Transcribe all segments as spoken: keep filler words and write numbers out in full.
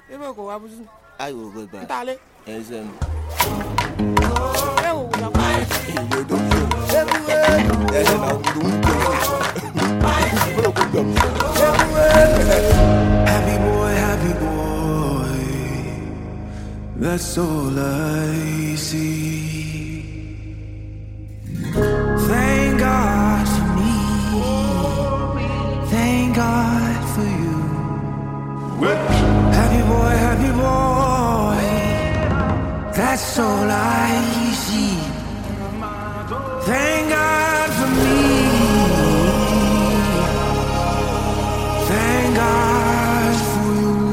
Ebe ko abuzu. Ayo go back. Ntale. Ezem. Eh o go back. Ile do yo. Everywhere. Eh na wudu wudu. Happy boy, happy boy. That's all I see. Thank God for me. Thank God for you. Happy boy, happy boy. That's all I see. Thank God for me. Thank God for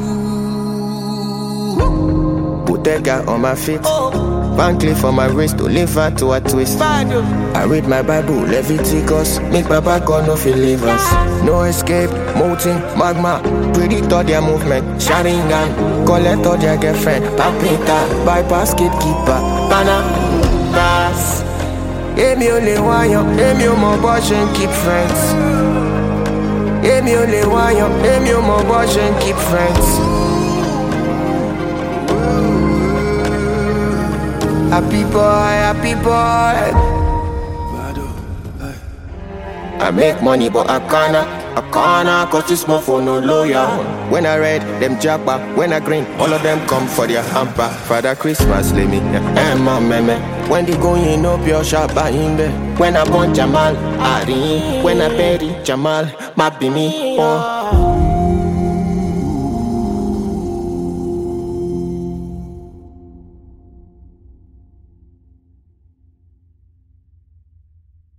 you. Bottega on my feet. Van Cleef on my wrist to live her to a twist. I read my Bible, Leviticus. Make my back on no feel leave us. No escape, molten, magma. Predict all their movement. Sharingan, collect all their girlfriend. Papita, bypass, gatekeeper. Banner, pass. Emi only one, Emi o mo boss and keep friends. Emi only one, Emi o mo boss and keep friends. Happy boy, happy boy. I make money but I can't, I can't, cause this motherfucker no lawyer. When I read them jabba, when I green, all of them come for their hamper. Father Christmas, let me, eh, mama, meme. When they go in up your shop, I in there. When I born Jamal, Ari. When I bury Jamal, my be me, oh.